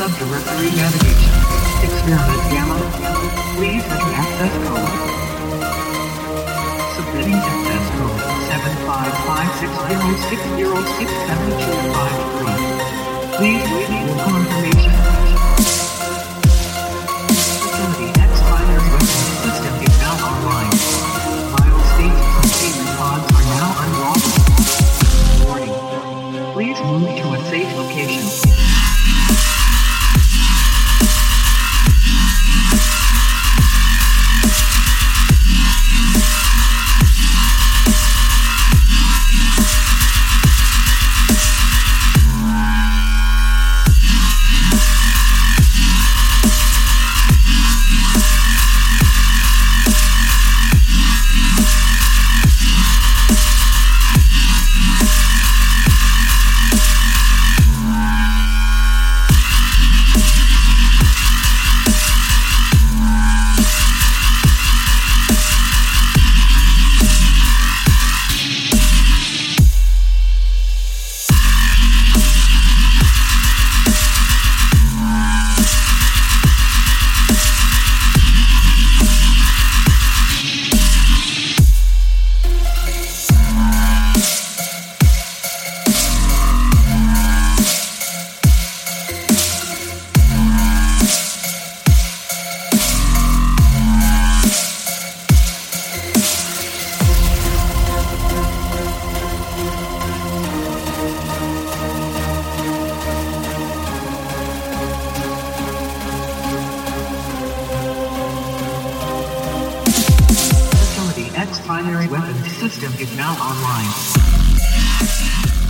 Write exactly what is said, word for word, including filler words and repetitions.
Subdirectory navigation. Experiment Gamma. Please enter access code. Submitting access code seven five five six zero six zero six seven two five three. Please wait for confirmation. Facility X binary weapons system is now online. File state containment pods are now unlockable. Warning. Please move to a safe location. Primary weapons system is now online.